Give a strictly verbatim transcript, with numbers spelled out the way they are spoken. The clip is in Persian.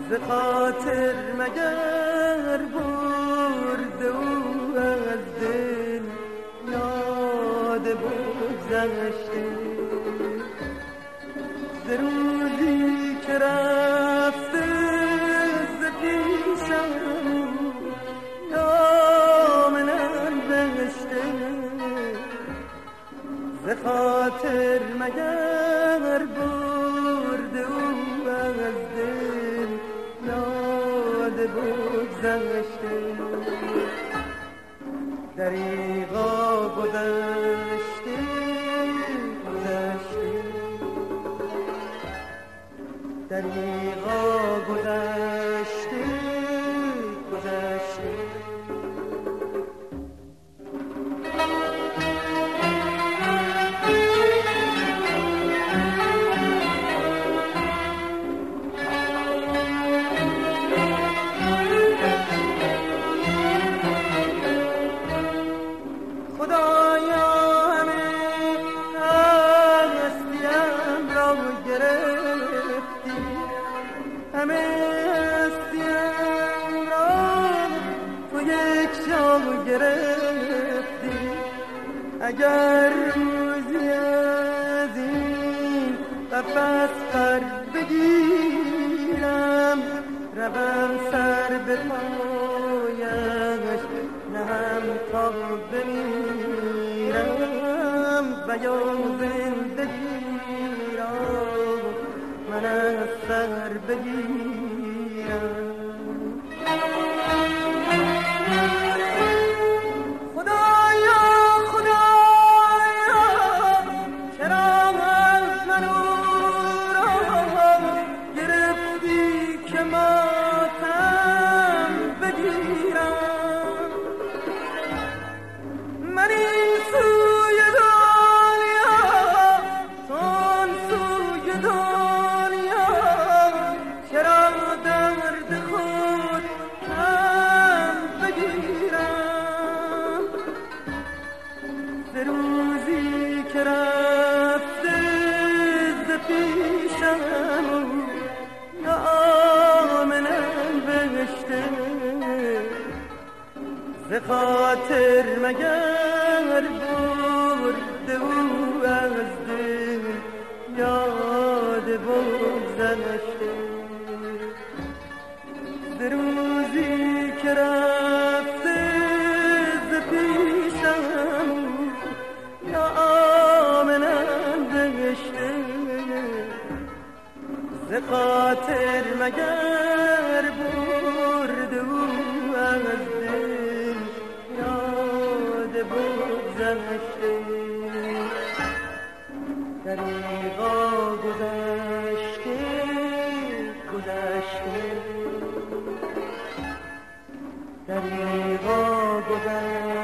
ز خاطر مگر برده او از دل یاد بگذشته ز روزی که رفته ز پیشم نام ننوشته ز خاطر مگر برده او از دل یاد بگذشته دریغا گذشته گذشته دریغا گذشته گذشته اگر روزی از این قفس پر بگیرم روم سر به پایش نهم تا بمیرم و یا زندگی را من از سر بگیرم ز خاطر مگر برده او از دل یاد بگذشته ز روزی که رفته ز پیشم نامنم نوشته ز خاطر مگر برده او از دل یاد بگذشته دریغا گذشته گذشته دریغا گذشته